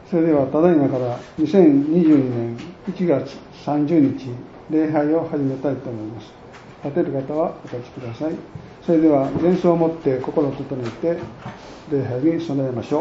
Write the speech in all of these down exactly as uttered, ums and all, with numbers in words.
それではただいまからにせんにじゅうにねんいちがつさんじゅうにち礼拝を始めたいと思います。立てる方はお立ちください。それでは前奏をもって心を整えて礼拝に備えましょう。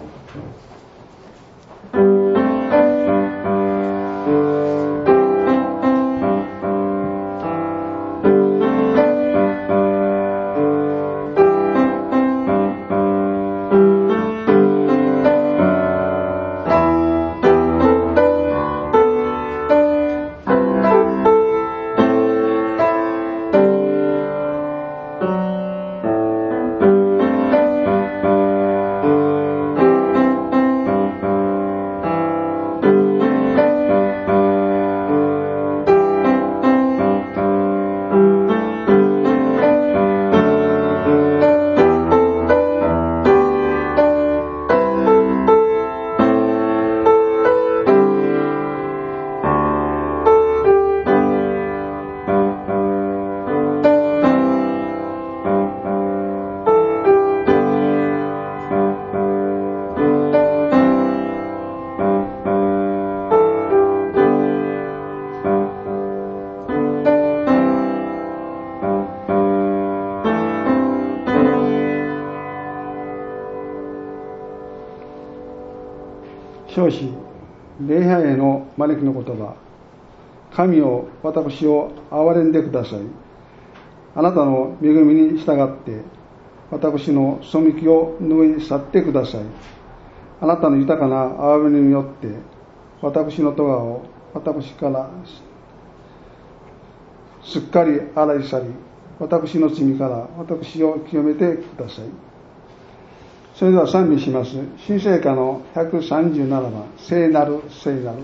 召し礼拝への招きの言葉。神よ、私を憐れんでください。あなたの恵みに従って私の背きを拭い去ってください。あなたの豊かな憐れみによって私の咎を私からすっかり洗い去り、私の罪から私を清めてください。それでは賛美します。新聖歌のひゃくさんじゅうななばん、聖なる聖なる。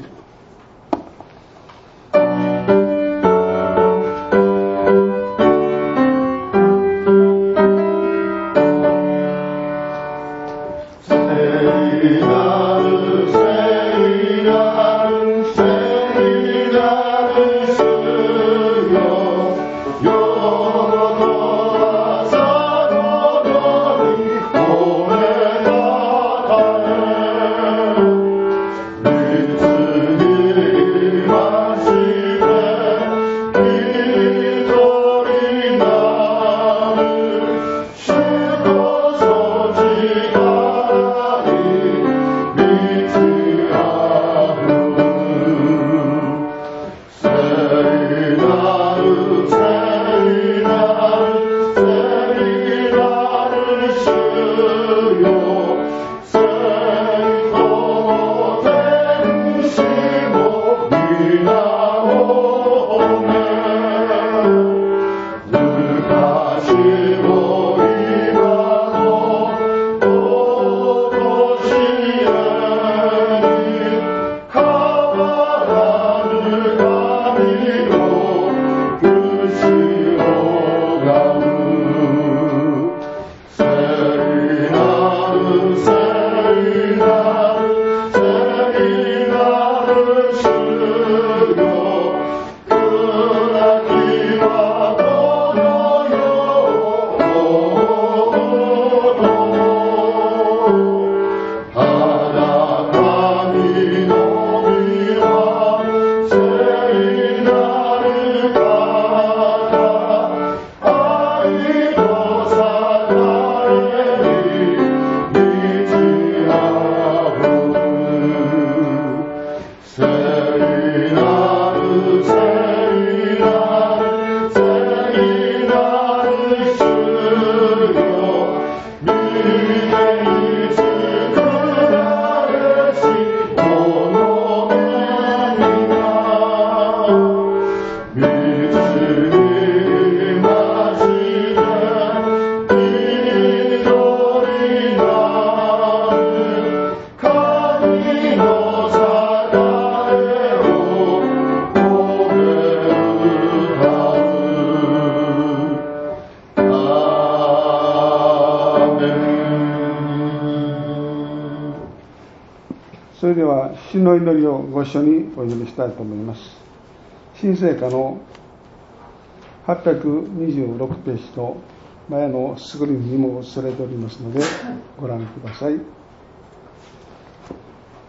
それでは主の祈りをご一緒にお祈りしたいと思います。新聖歌のはっぴゃくにじゅうろくページと前のスクリーンにも映されておりますのでご覧ください。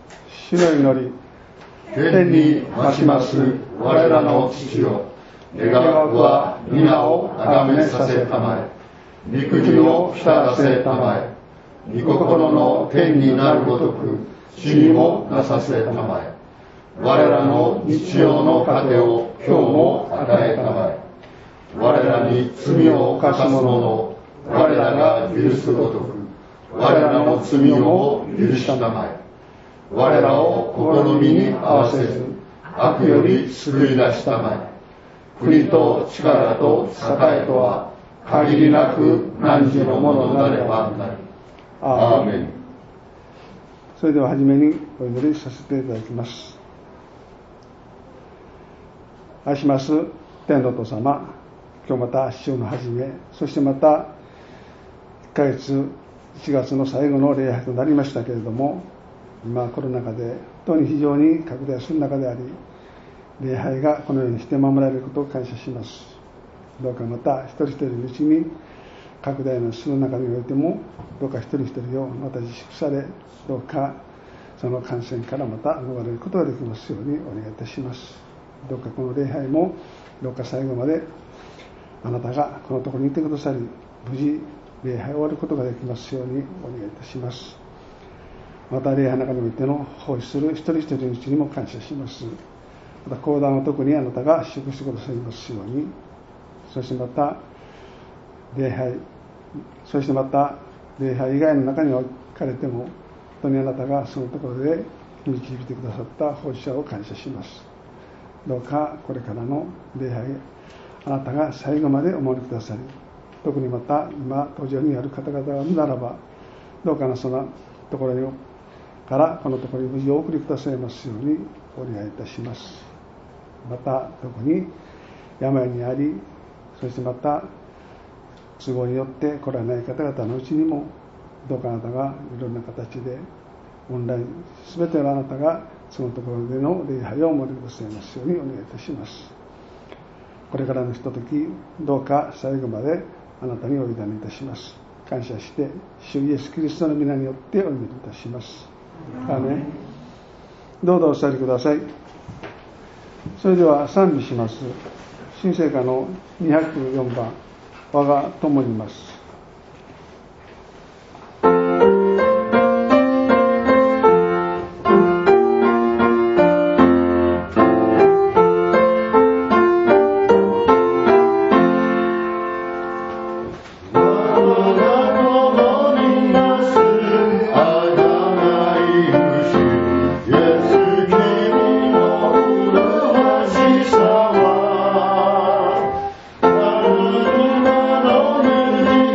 主の祈り。天に増します我らの父よ、願わくは皆をあがめさせたまえ。御国を来たらせたまえ。御心の天になるごとく地にもなさせたまえ。我らの日常の糧を今日も与えたまえ。我らに罪を犯す者を我らが許すごとく我らの罪を許したまえ。我らを試みに合わせず悪より救い出したまえ。国と力と栄とは限りなく汝のものなればなり。アーメン。それでは初めにお祈りさせていただきます。愛します天のお父様、今日また週の初め、そしてまたいっかげついちがつの最後の礼拝となりましたけれども、今コロナ禍で本当に非常に拡大する中であり、礼拝がこのようにして守られることを感謝します。どうかまた一人一人のうちに拡大の巣の中においても、どうか一人一人をまた自粛され、どうかその感染からまた逃れることができますようにお願いいたします。どうかこの礼拝もどうか最後まであなたがこのところにいてくださり、無事礼拝を終わることができますようにお願いいたします。また礼拝の中においての奉仕する一人一人のうちにも感謝します。また講談は特にあなたが祝福してくださいますように、そしてまた礼拝、そしてまた礼拝以外の中に置かれても、本当にあなたがそのところで導いてくださった奉仕者を感謝します。どうかこれからの礼拝、あなたが最後までお守りくださり、特にまた今途上にある方々ならば、どうかなそのところにからこのところに無事をお送りくださいますようにお願いいたします。また特に病にあり、そしてまた都合によって来られない方々のうちにも、どうかあなたがいろんな形でオンライン全てのあなたがそのところでの礼拝をお守りくださいますようにお願いいたします。これからのひととき、どうか最後まであなたにお委ねいたします。感謝して主イエスキリストの皆によってお祈りいたします。アーメン。どうぞお座りください。それでは賛美します。新聖歌のにひゃくよんばん、我が友にいます。 Thank you.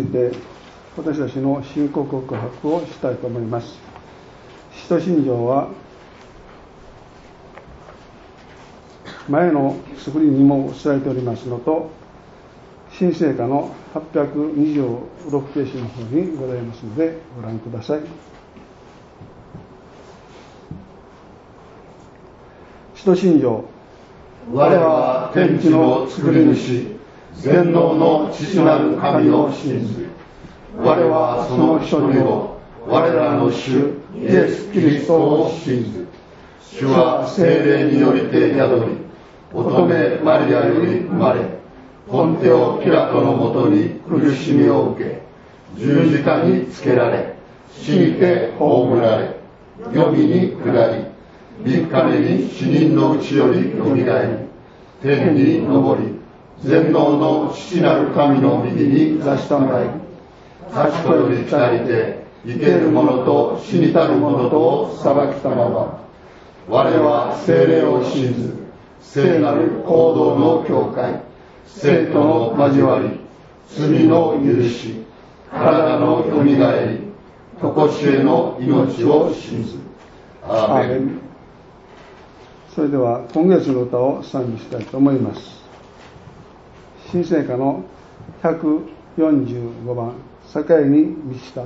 て私たちの信仰告白をしたいと思います。使徒信条は前の作りにも伝えておりますのと、新聖歌のはっぴゃくにじゅうろくページの方にございますのでご覧ください。使徒信条。 我は天地の作り主、全能の父なる神を信ず。我はその一人を、我らの主イエス・キリストを信ず。主は聖霊によりて宿り、乙女マリアより生まれ、ポンテオ・ピラトのもとに苦しみを受け、十字架につけられ、死にて葬られ、黄泉に下り、三日目に死人のうちよりよみがえり、天に昇り、全能の父なる神の右に座したまえ、確かより来たりて、生ける者と死にたる者とを裁きたまは、我は聖霊を信ず、聖なる行動の教会、聖との交わり、罪の許し、体のよみがえり、常しえの命を信ず。アーメン。 それでは今月の歌を賛美したいと思います。新聖歌のひゃくよんじゅうごばん、境に満ちたる。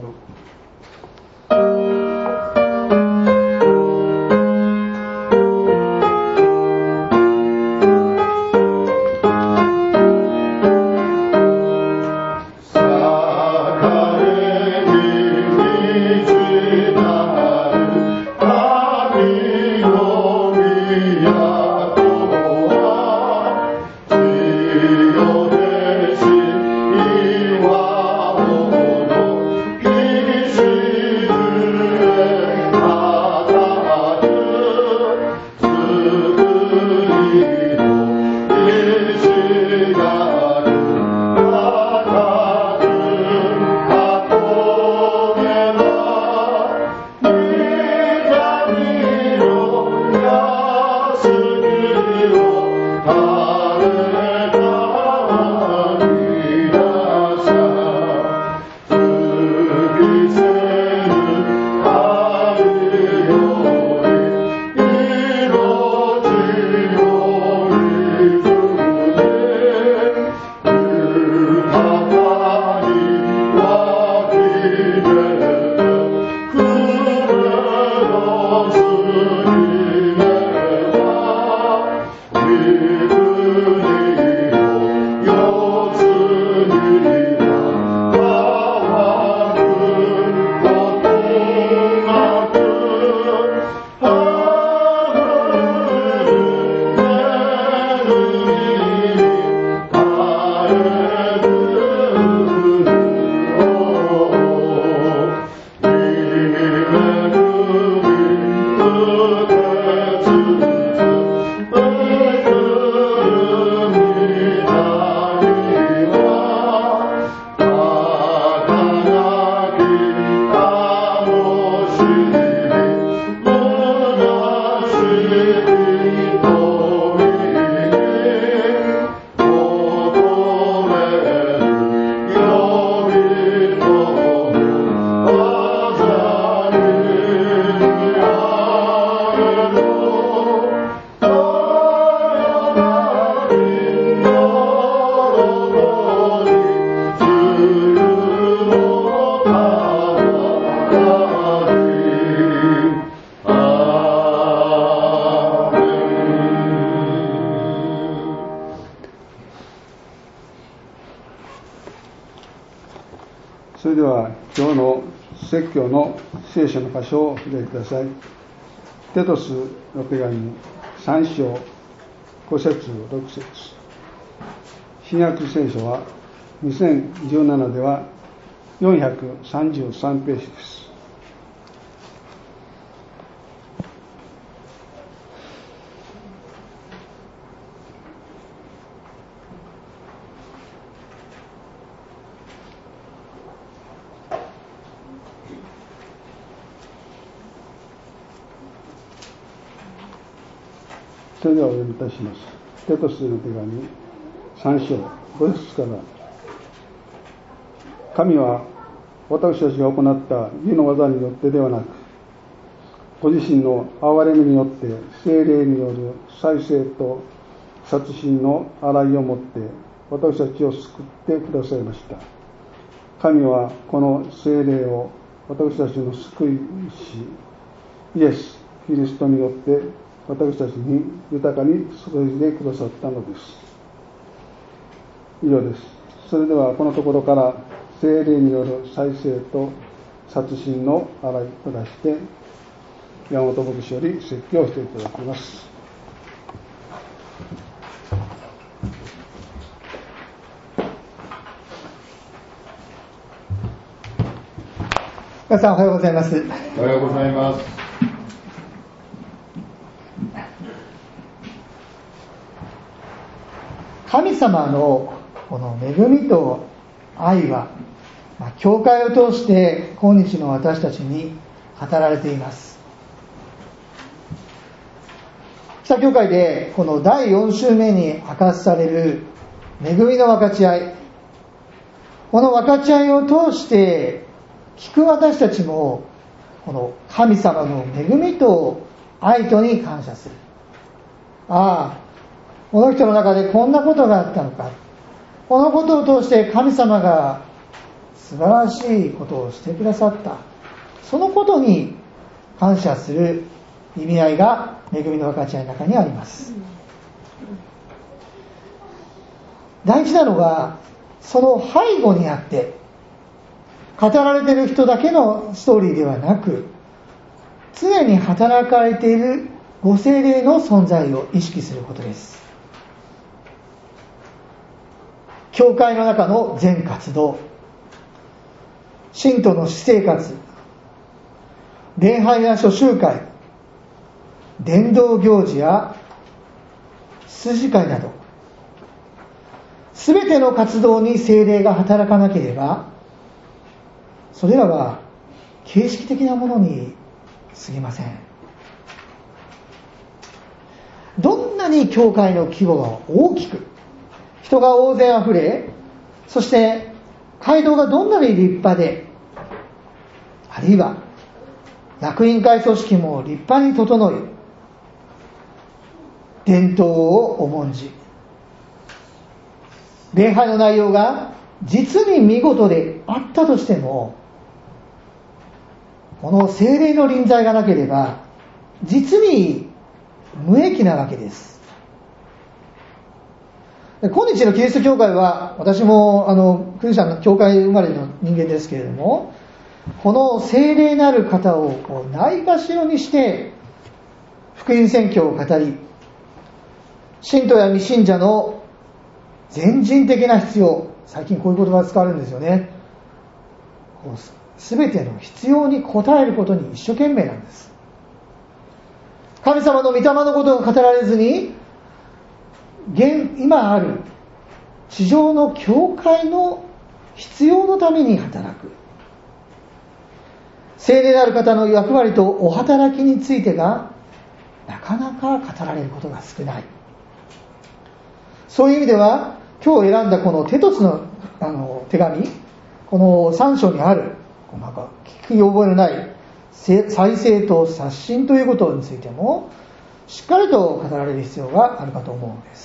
それでは今日の説教の聖書の箇所をお開きください。テトスの手紙さん章ご節ろく節。新約聖書はにせんじゅうななではよんひゃくさんじゅうさんページです。それではお読みいたします。テトスの手紙さん章ご節から神は私たちが行った義の技によってではなく、ご自身の憐れみによって聖霊による再生と殺人の洗いをもって私たちを救ってくださいました。神はこの聖霊を私たちの救い主イエス・キリストによって私たちに豊かに注いでくださったのです。以上です。それではこのところから聖霊による再生と殺人の洗いと題して山本牧師より説教をしていただきます。 皆さんおはようございます。 おはようございます。 神様のこの恵みと愛は、まあ、教会を通して今日の私たちに語られています。北教会でこのだいよん週目に明かされる恵みの分かち合い、この分かち合いを通して聞く私たちもこの神様の恵みと愛とに感謝する。ああ、この人の中でこんなことがあったのか、このことを通して神様が素晴らしいことをしてくださった、そのことに感謝する意味合いが恵みの分かち合いの中にあります。大事なのはその背後にあって語られている人だけのストーリーではなく、常に働かれているご聖霊の存在を意識することです。教会の中の全活動、信徒の私生活、礼拝や諸集会、伝道行事や羊飼いなど、すべての活動に聖霊が働かなければ、それらは形式的なものに過ぎません。どんなに教会の規模が大きく、人が大勢あふれ、そして街道がどんなに立派で、あるいは役員会組織も立派に整い、伝統を重んじ、礼拝の内容が実に見事であったとしても、この聖霊の臨在がなければ実に無益なわけです。今日のキリスト教会は、私もあのクリスチャンの教会生まれの人間ですけれども、この聖霊なる方をこうないがしろにして福音宣教を語り、信徒や未信者の全人的な必要、最近こういう言葉が使われるんですよね。すべての必要に応えることに一生懸命なんです。神様の御霊のことが語られずに、現今ある地上の教会の必要のために働く。聖霊なる方の役割とお働きについてがなかなか語られることが少ない。そういう意味では、今日選んだこのテトスの、あの手紙、このさん章にある、なんか聞き覚えのない再生と刷新ということについてもしっかりと語られる必要があるかと思うんです。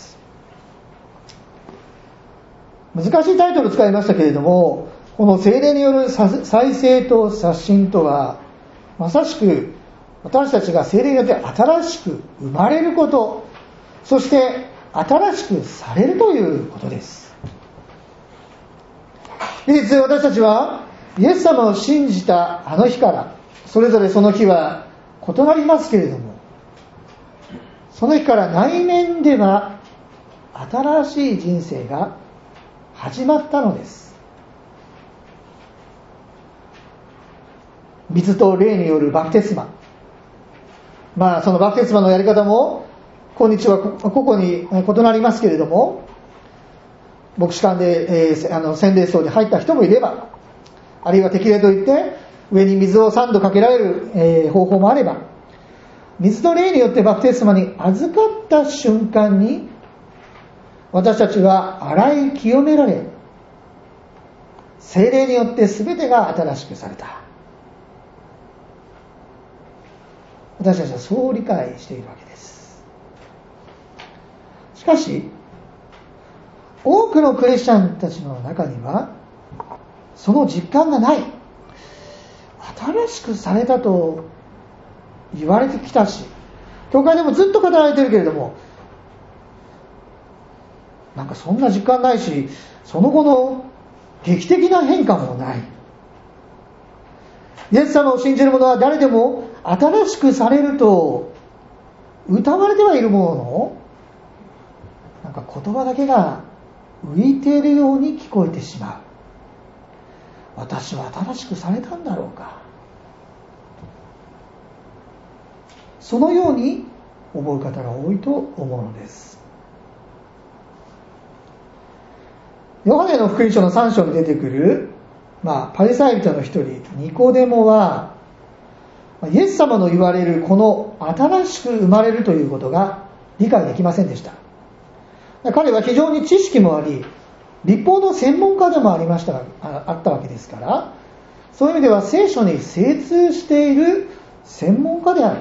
難しいタイトルを使いましたけれども、この聖霊による再生と刷新とは、まさしく私たちが聖霊によって新しく生まれること、そして新しくされるということです。事実、私たちはイエス様を信じたあの日から、それぞれその日は異なりますけれども、その日から内面では新しい人生が始まったのです。水と霊によるバプテスマ、まあそのバプテスマのやり方も今日は個々に異なりますけれども、牧師館で、えー、あの洗礼層に入った人もいれば、あるいは適齢といって上に水をさんどかけられる、えー、方法もあれば、水と霊によってバプテスマに預かった瞬間に私たちは洗い清められ、 聖霊によって全てが新しくされた。私たちはそう理解しているわけです。しかし、多くのクリスチャンたちの中にはその実感がない。新しくされたと言われてきたし、教会でもずっと語られてるけれども、なんかそんな実感ないし、その後の劇的な変化もない。イエス様を信じる者は誰でも新しくされると謳われてはいるものの、なんか言葉だけが浮いているように聞こえてしまう。私は新しくされたんだろうか。そのように思う方が多いと思うのです。ヨハネの福音書のさん章に出てくる、まあ、パリサイ人の一人ニコデモは、イエス様の言われるこの新しく生まれるということが理解できませんでした。彼は非常に知識もあり、律法の専門家でもありましたああったわけですから、そういう意味では聖書に精通している専門家である。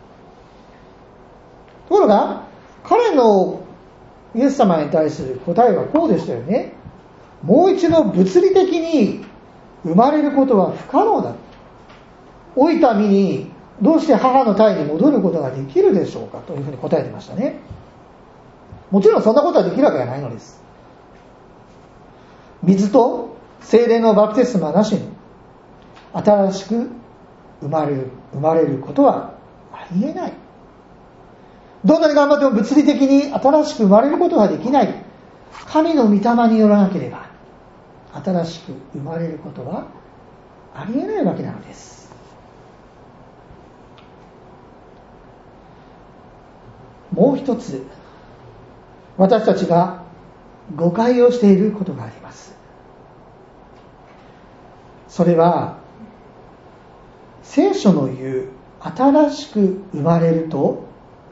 ところが彼のイエス様に対する答えはこうでしたよね。もう一度物理的に生まれることは不可能だ。老いた身にどうして母の胎に戻ることができるでしょうかというふうに答えてましたね。もちろんそんなことはできるわけがないのです。水と聖霊のバプテスマなしに新しく生まれる、生まれることはありえない。どんなに頑張っても物理的に新しく生まれることができない。神の御霊によらなければ新しく生まれることはありえないわけなのです。もう一つ私たちが誤解をしていることがあります。それは聖書の言う新しく生まれると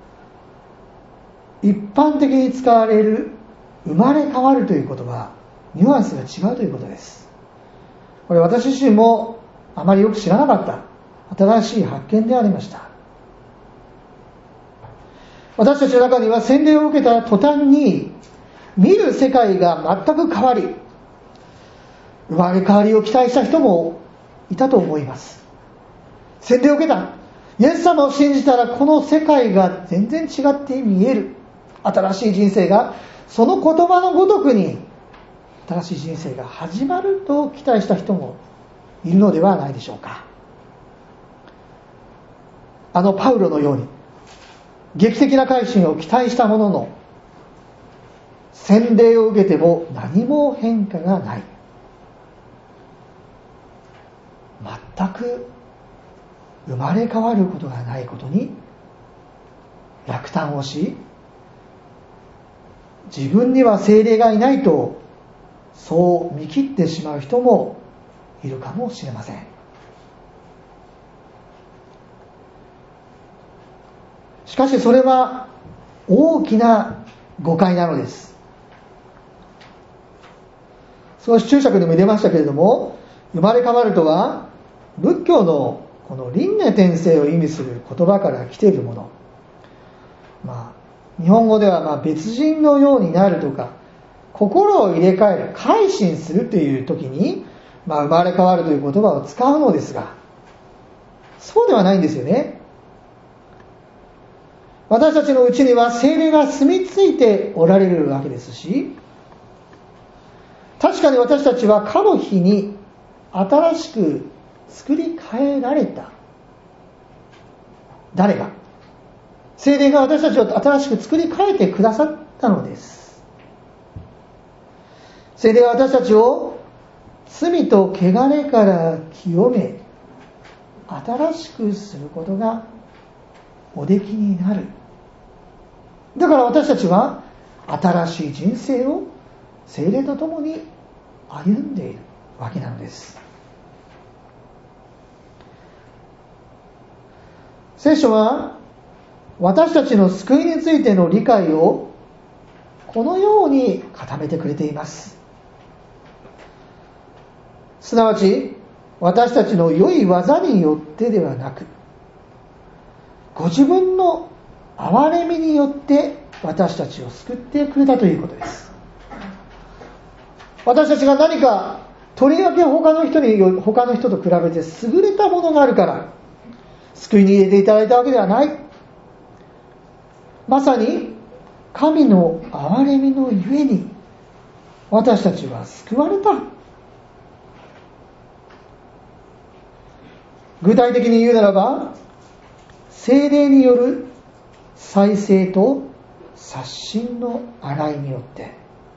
一般的に使われる生まれ変わるということはニュアンスが違うということです。これ私自身もあまりよく知らなかった新しい発見でありました。私たちの中には洗礼を受けた途端に見る世界が全く変わり、生まれ変わりを期待した人もいたと思います。洗礼を受けた、イエス様を信じたらこの世界が全然違って見える、新しい人生がその言葉のごとくに新しい人生が始まると期待した人もいるのではないでしょうか。あのパウロのように劇的な改心を期待したものの洗礼を受けても何も変化がない、全く生まれ変わることがないことに落胆をし、自分には聖霊がいないとそう見切ってしまう人もいるかもしれません。しかしそれは大きな誤解なのです。少し注釈にも入れましたけれども、生まれ変わるとは仏教のこの輪廻転生を意味する言葉から来ているもの、まあ、日本語ではまあ別人のようになるとか心を入れ替える、改心するという時に、まあ、生まれ変わるという言葉を使うのですが、そうではないんですよね。私たちのうちには聖霊が住み着いておられるわけですし、確かに私たちはかの日に新しく作り変えられた。誰が？聖霊が私たちを新しく作り変えてくださったのです。聖霊は私たちを罪と汚れから清め、新しくすることがおできになる。だから私たちは新しい人生を聖霊とともに歩んでいるわけなのです。聖書は私たちの救いについての理解をこのように固めてくれています。 すなわち私たちの良い技によってではなく、ご自分の憐れみによって私たちを救ってくれたということです。私たちが何かとりわけ他の人に他の人と比べて優れたものがあるから救いに入れていただいたわけではない。まさに神の憐れみのゆえに私たちは救われた。具体的に言うならば、聖霊による再生と刷新の洗いによって、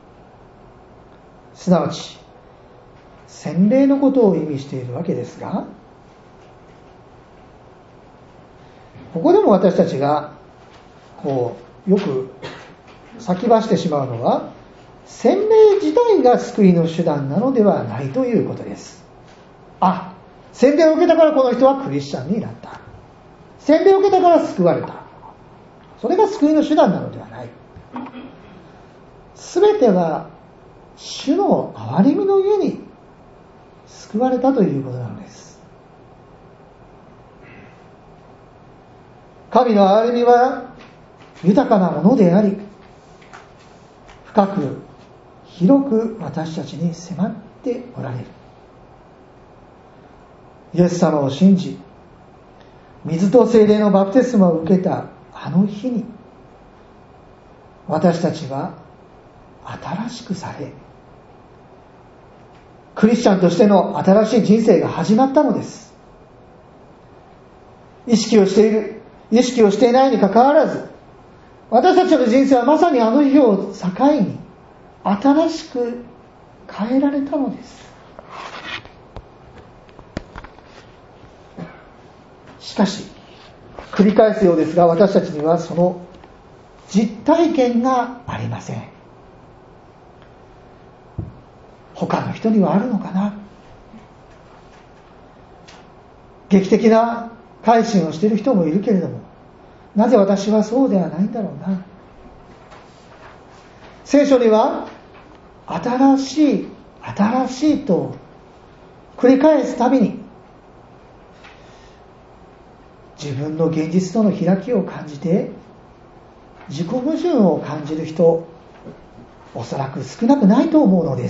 すなわち洗礼のことを意味しているわけですが、ここでも私たちがこうよく先走ってしまうのは、洗礼自体が救いの手段なのではないということです。あ、洗礼を受けたからこの人はクリスチャンになった。洗礼を受けたから救われた。それが救いの手段なのではない。すべては主の憐れみのゆえに救われたということなのです。神の憐れみは豊かなものであり、深く広く私たちに迫っておられる。イエス様を信じ、水と聖霊のバプテスマを受けたあの日に、私たちは新しくされ、クリスチャンとしての新しい人生が始まったのです。意識をしている、意識をしていないにかかわらず、私たちの人生はまさにあの日を境に新しく変えられたのです。しかし繰り返すようですが、私たちにはその実体験がありません。他の人にはあるのかな。劇的な改心をしている人もいるけれども、なぜ私はそうではないんだろうな。聖書には新しい新しいと繰り返すたびに、自分の現実との開きを感じて自己矛盾を感じる人、おそらく少なくないと思うのです。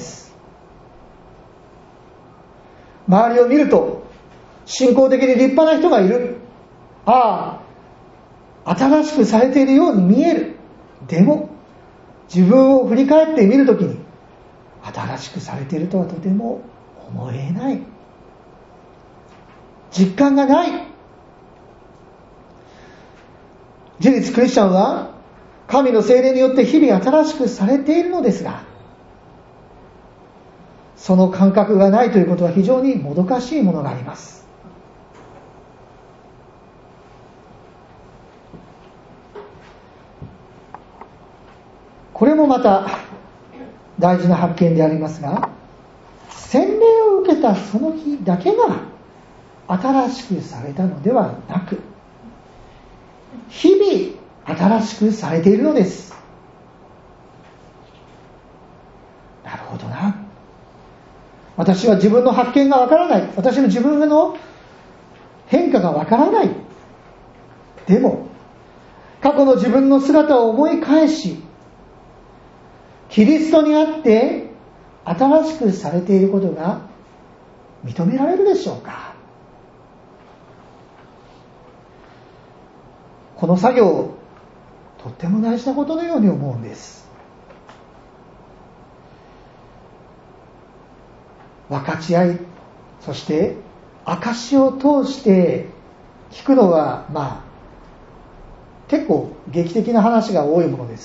周りを見ると信仰的に立派な人がいる。ああ、新しくされているように見える。でも自分を振り返ってみるときに、新しくされているとはとても思えない。実感がない。事実クリスチャンは神の聖霊によって日々新しくされているのですが、その感覚がないということは非常にもどかしいものがあります。これもまた大事な発見でありますが、洗礼を受けたその日だけが新しくされたのではなく、日々新しくされているのです。なるほどな。私は自分の発見がわからない。私の自分の変化がわからない。でも過去の自分の姿を思い返し、キリストにあって新しくされていることが認められるでしょうか。この作業、とっても大事なことのように思うんです。分かち合い、そして証を通して聞くのは、まあ結構劇的な話が多いものです。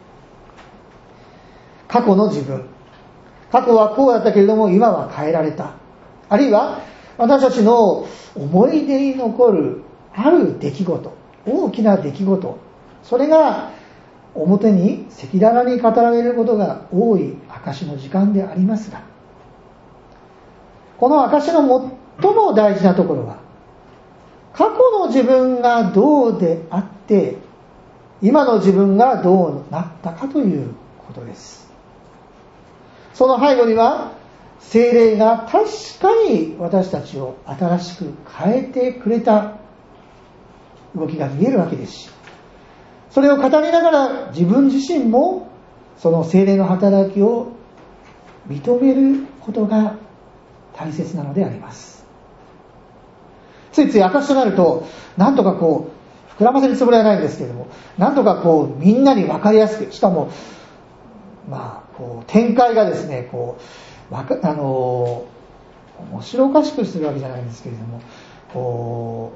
過去の自分、過去はこうだったけれども今は変えられた、あるいは私たちの思い出に残るある出来事、大きな出来事、それが表に赤裸々に語られることが多い証の時間でありますが、この証の最も大事なところは、過去の自分がどうであって今の自分がどうなったかということです。その背後には聖霊が確かに私たちを新しく変えてくれた動きが見えるわけですし、それを語りながら自分自身もその聖霊の働きを認めることが大切なのであります。ついつい証となると、なんとかこう膨らませるつもりはないんですけれども、なんとかこうみんなに分かりやすく、しかもまあこう展開がですね、こうわかあの面白おかしくするわけじゃないんですけれども、こ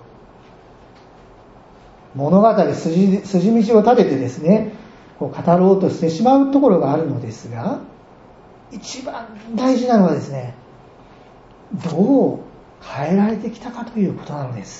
う物語筋筋道を立ててですね、こう語ろうとしてしまうところがあるのですが、一番大事なのはですね、どう変えられてきたかということなのです。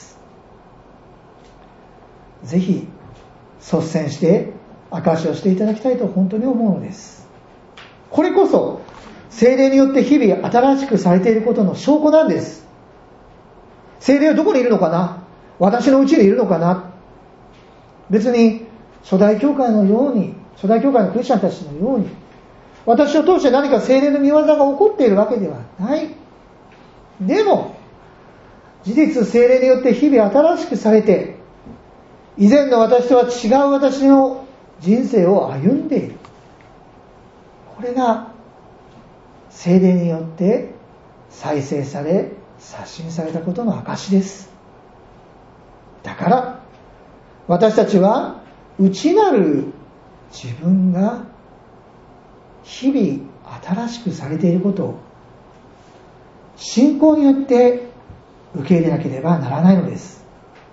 ぜひ率先して証しをしていただきたいと本当に思うのです。これこそ聖霊によって日々新しくされていることの証拠なんです。聖霊はどこにいるのかな、私のうちにいるのかな。別に初代教会のように、初代教会のクリスチャンたちのように私を通して何か聖霊の御業が起こっているわけではない。でも事実聖霊によって日々新しくされて、以前の私とは違う私の人生を歩んでいる。これが聖霊によって再生され刷新されたことの証です。だから私たちは内なる自分が日々新しくされていることを信仰によって受け入れなければならないのです。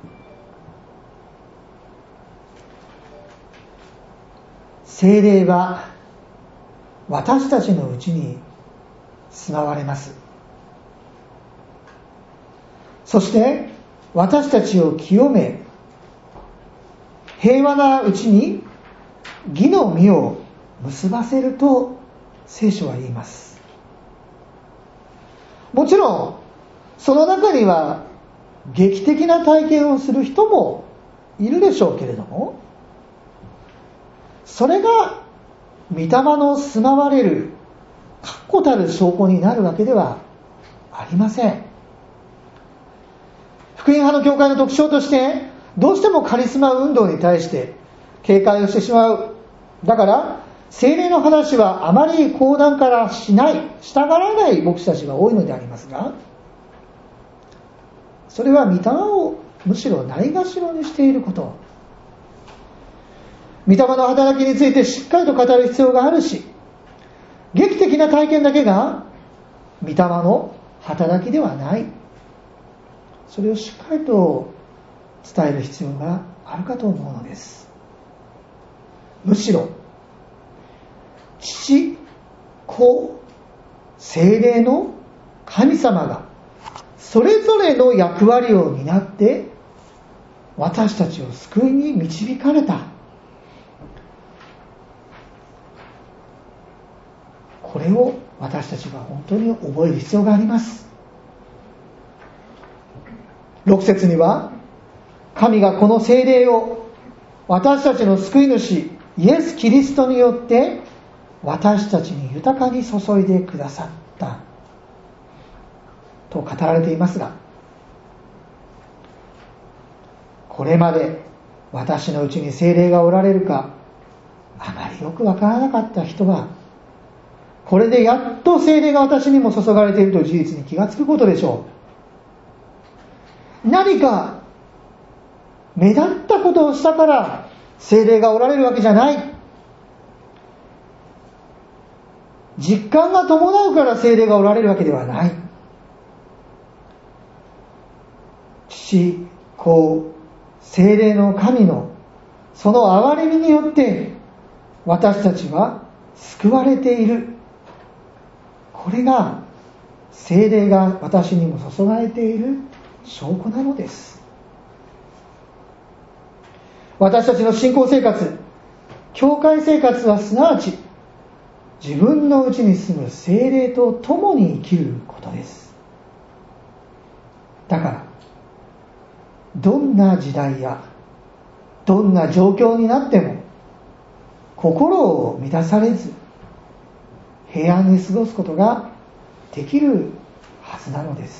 聖霊は私たちのうちに住まわれます。そして私たちを清め、平和なうちに義の実を結ばせると聖書は言います。もちろんその中には劇的な体験をする人もいるでしょうけれども、それが御霊の住まわれる確固たる証拠になるわけではありません。福音派の教会の特徴として、どうしてもカリスマ運動に対して警戒をしてしまう。だから聖霊の話はあまり講談からしない、従わない牧師たちが多いのでありますが、それは御霊をむしろないがしろにしていること。御霊の働きについてしっかりと語る必要があるし、劇的な体験だけが御霊の働きではない。それをしっかりと伝える必要があるかと思うのです。むしろ父、子、聖霊の神様がそれぞれの役割を担って私たちを救いに導かれた。これを私たちは本当に覚える必要があります。ろく節には、神がこの聖霊を私たちの救い主イエス・キリストによって私たちに豊かに注いでくださったと語られていますが、これまで私のうちに聖霊がおられるかあまりよくわからなかった人は、これでやっと聖霊が私にも注がれているという事実に気がつくことでしょう。何か目立ったことをしたから聖霊がおられるわけじゃない。実感が伴うから聖霊がおられるわけではない。父、子、聖霊の神のその憐れみによって私たちは救われている。これが聖霊が私にも注がれている証拠なのです。私たちの信仰生活、教会生活はすなわち自分のうちに住む聖霊と共に生きることです。だからどんな時代やどんな状況になっても心を乱されず平安に過ごすことができるはずなのです。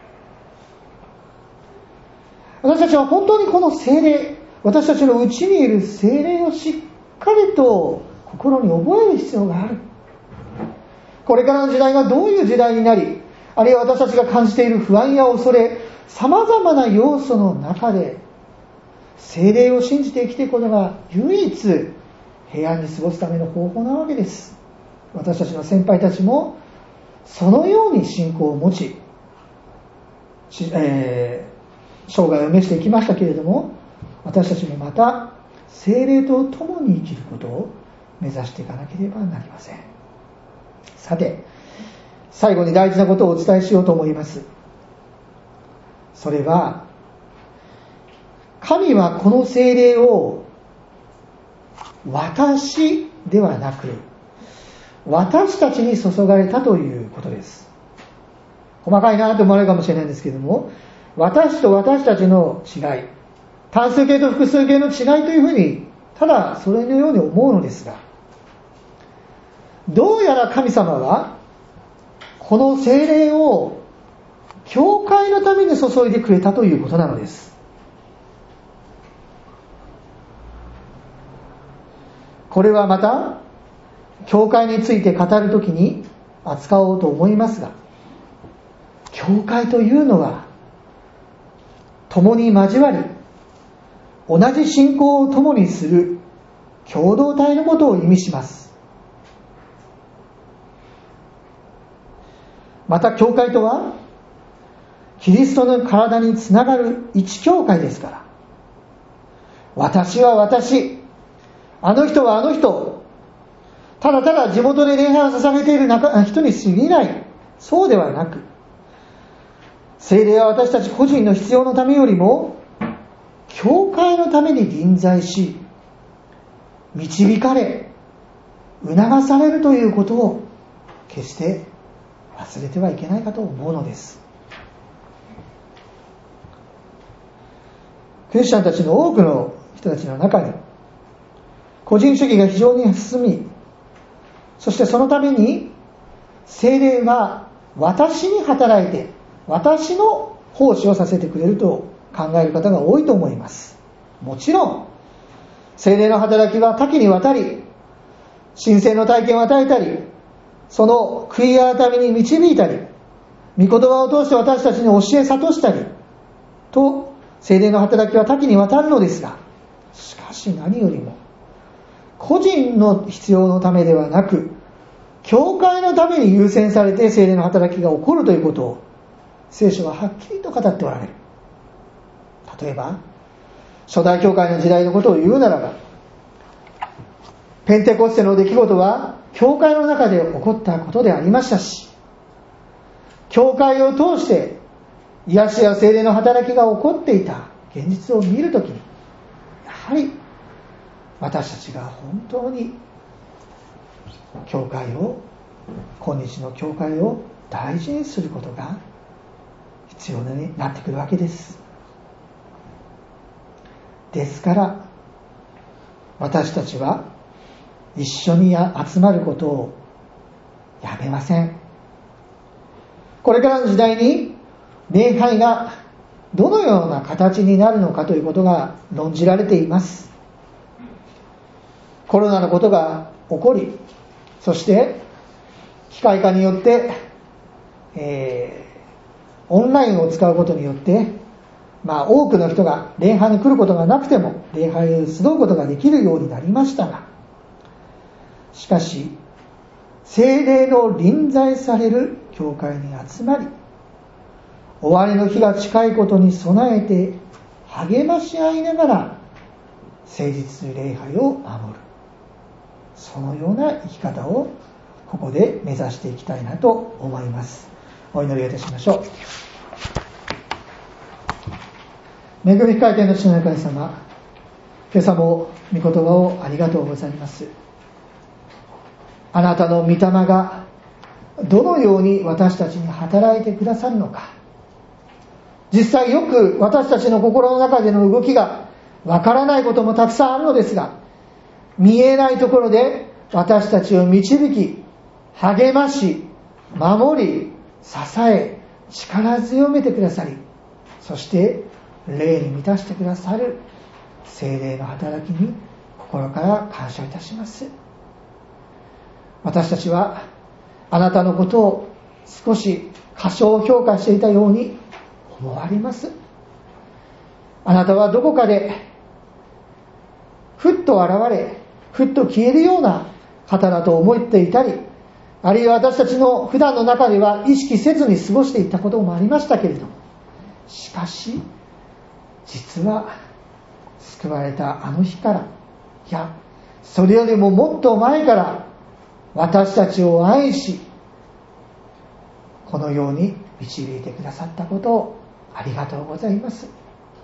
私たちは本当にこの聖霊、私たちの内にいる聖霊をしっかりと心に覚える必要がある。これからの時代がどういう時代になり、あるいは私たちが感じている不安や恐れ、様々な要素の中で聖霊を信じて生きていくことが唯一平安に過ごすための方法なわけです。私たちの先輩たちもそのように信仰を持ち、えー、生涯を召していきましたけれども、私たちもまた聖霊と共に生きることを目指していかなければなりません。さて、最後に大事なことをお伝えしようと思います。それは、神はこの聖霊を私ではなく私たちに注がれたということです。細かいなと思われるかもしれないんですけれども、私と私たちの違い、単数形と複数形の違いというふうにただそれのように思うのですが、どうやら神様はこの聖霊を教会のために注いでくれたということなのです。これはまた教会について語るときに扱おうと思いますが、教会というのは共に交わり同じ信仰を共にする共同体のことを意味します。また教会とはキリストの体につながる一教会ですから、私は私、あの人はあの人、ただただ地元で礼拝を捧げている人に過ぎない、そうではなく、聖霊は私たち個人の必要のためよりも教会のために臨在し、導かれ促されるということを決して忘れてはいけないかと思うのです。クリスチャンたちの多くの人たちの中に個人主義が非常に進み、そしてそのために聖霊は私に働いて私の奉仕をさせてくれると考える方が多いと思います。もちろん聖霊の働きは多岐にわたり、神聖の体験を与えたり、その悔い改めに導いたり、御言葉を通して私たちに教え諭したりと、聖霊の働きは多岐にわたるのですが、しかし何よりも個人の必要のためではなく、教会のために優先されて聖霊の働きが起こるということを聖書ははっきりと語っておられる。例えば初代教会の時代のことを言うならば、ペンテコステの出来事は教会の中で起こったことでありましたし、教会を通して癒しや聖霊の働きが起こっていた現実を見るときに、やはり私たちが本当に教会を、今日の教会を大事にすることが必要になってくるわけです。ですから私たちは一緒に集まることをやめません。これからの時代に礼拝がどのような形になるのかということが論じられています。コロナのことが起こり、そして機械化によって、えー、オンラインを使うことによって、まあ、多くの人が礼拝に来ることがなくても礼拝を集うことができるようになりましたが、しかし聖霊の臨在される教会に集まり、終わりの日が近いことに備えて励まし合いながら誠実に礼拝を守る、そのような生き方をここで目指していきたいなと思います。お祈りをいたしましょう。恵み深い天の父なる神様、今朝も御言葉をありがとうございます。あなたの御霊がどのように私たちに働いてくださるのか、実際よく私たちの心の中での動きがわからないこともたくさんあるのですが、見えないところで私たちを導き、励まし、 守り、支え、力強めてくださり、そして霊に満たしてくださる聖霊の働きに心から感謝いたします。私たちはあなたのことを少し過小評価していたように思われます。あなたはどこかでふっと現れ、ふっと消えるような方だと思っていたり、あるいは私たちの普段の中では意識せずに過ごしていったこともありましたけれども、しかし実は救われたあの日から、いやそれよりももっと前から私たちを愛し、このように導いてくださったことをありがとうございます。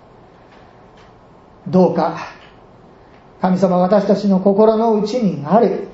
どうか神様、私たちの心の内にある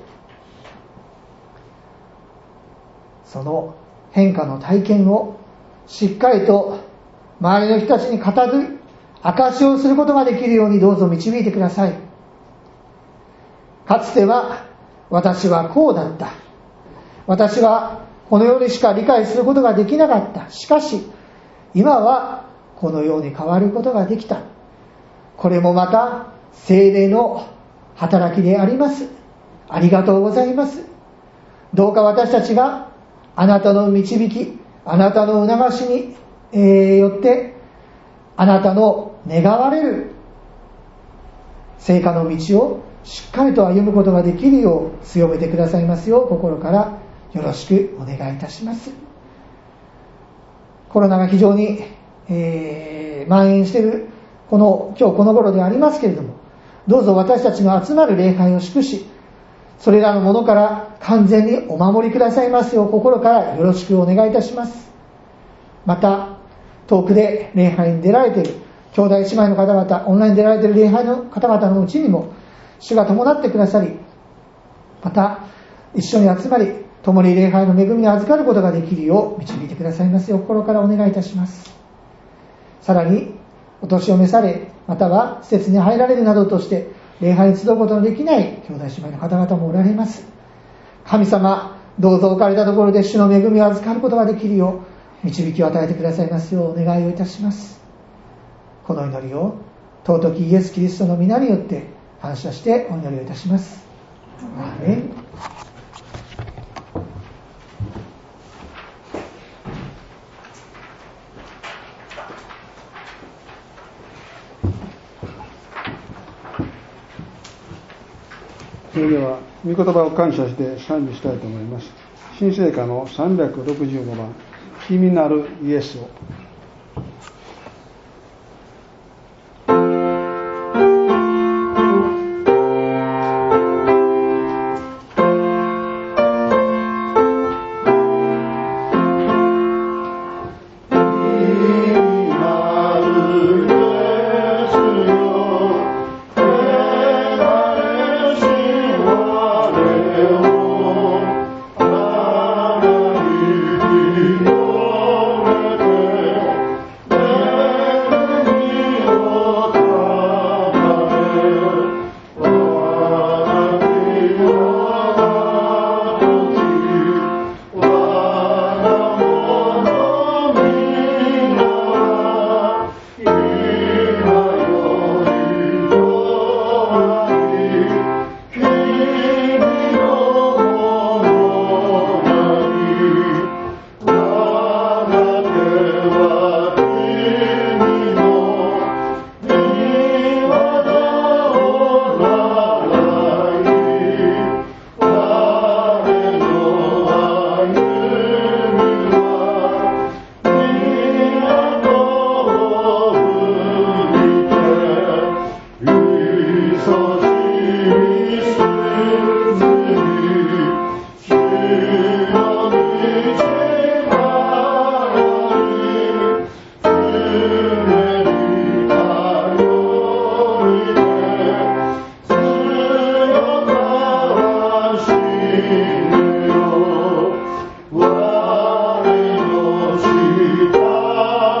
その変化の体験をしっかりと周りの人たちに語る証しをすることができるようにどうぞ導いてください。かつては私はこうだった、私はこのようにしか理解することができなかった、しかし今はこのように変わることができた、これもまた聖霊の働きであります。ありがとうございます。どうか私たちがあなたの導き、あなたの促しに、えー、よってあなたの願われる聖果の道をしっかりと歩むことができるよう強めてくださいますよう心からよろしくお願いいたします。コロナが非常に、えー、蔓延しているこの今日この頃でありますけれども、どうぞ私たちの集まる礼拝を祝し、それらのものから完全にお守りくださいますよう心からよろしくお願いいたします。また遠くで礼拝に出られている兄弟姉妹の方々、オンラインに出られている礼拝の方々のうちにも主が伴ってくださり、また一緒に集まり共に礼拝の恵みに預かることができるよう導いてくださいますよう心からお願いいたします。さらにお年を召され、または施設に入られるなどとして礼拝に集うことのできない兄弟姉妹の方々もおられます。神様、どうぞ置かれたところで主の恵みを預かることができるよう導きを与えてくださいますようお願いをいたします。この祈りを尊きイエス・キリストの皆によって感謝してお祈りをいたします。アーメン。 それでは御言葉を感謝して賛美したいと思います。新聖歌のさんびゃくろくじゅうごばん、君なるイエスを。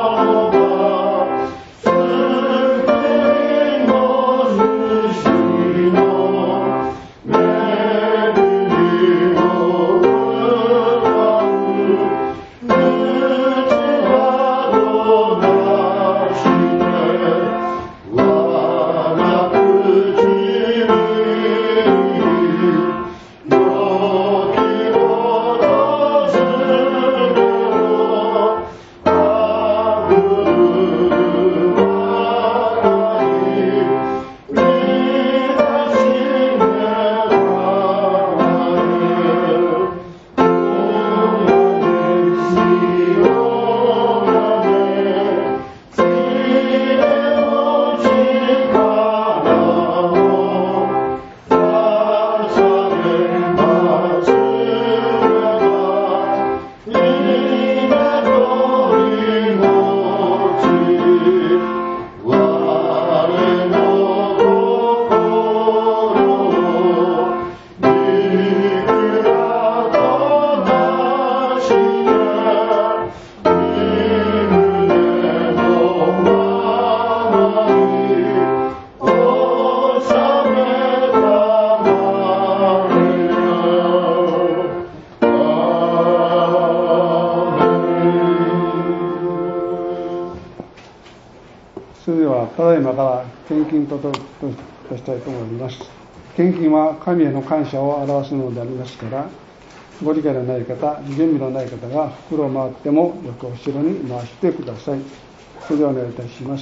主献金ととしたいと思います。献金は神への感謝を表すのでありますから、ご理解のない方、準備のない方が袋を回ってもよく後ろに回してください。それではお願いいたします。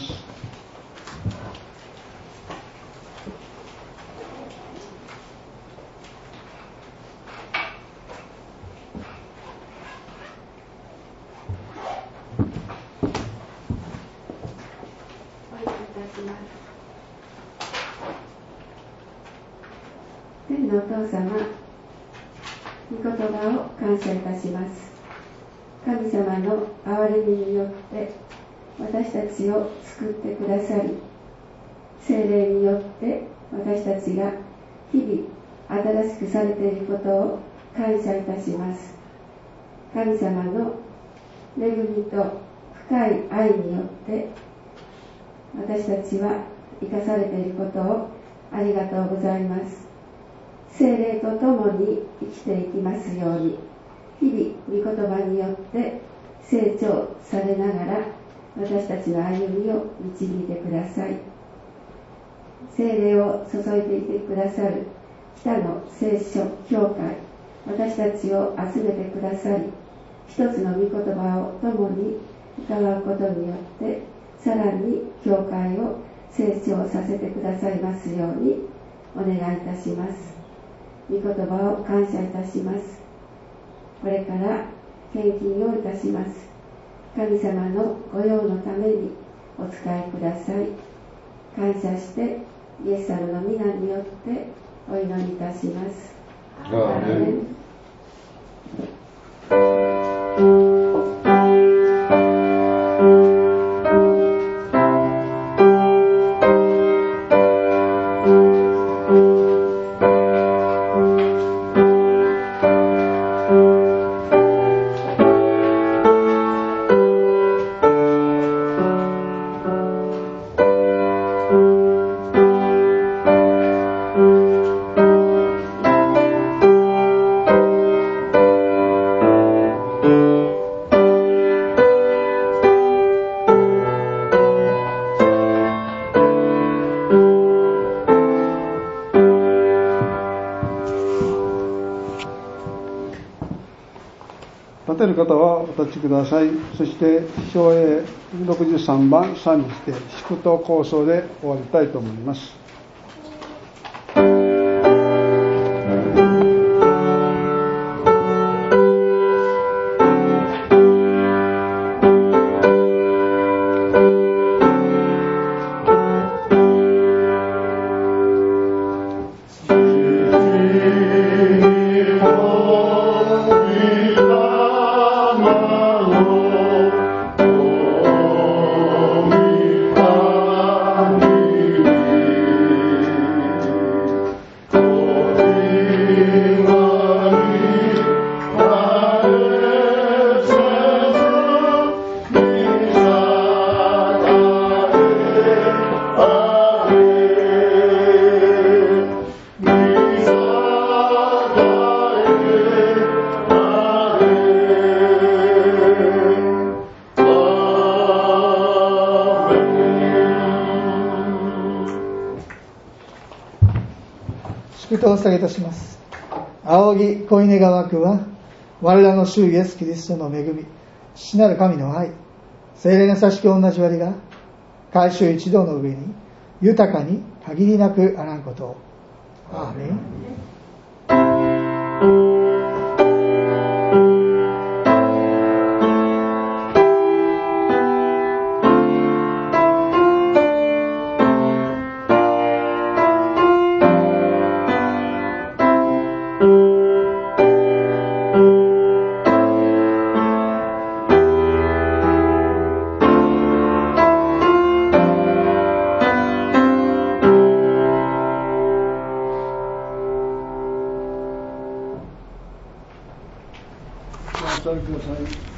天のお父様、御言葉を感謝いたします。神様の憐れみによって私たちを救ってくださり、聖霊によって私たちが日々新しくされていることを感謝いたします。神様の恵みと深い愛によって私たちは生かされていることをありがとうございます。聖霊と共に生きていきますように、日々御言葉によって成長されながら私たちの歩みを導いてください。聖霊を注いでいてくださる北の聖書教会、私たちを集めてくださり、一つの御言葉を共に伺うことによってさらに教会を成長させてくださいますようにお願いいたします。御言葉を感謝いたします。これから献金をいたします。神様の御用のためにお使いください。感謝してイエス様の皆によってお祈りいたします。アーメン。 立てる方はお立ちください。そして唱詠ろくじゅうさんばん賛美して祝祷構想で終わりたいと思います。 祝祷を捧げいたします。仰ぎ恋願わくは我らの主イエスキリストの恵み、父なる神の愛、聖霊の差しき同じ割が改宗一同の上に豊かに限りなくあらんことを。アーメン。 お座りください。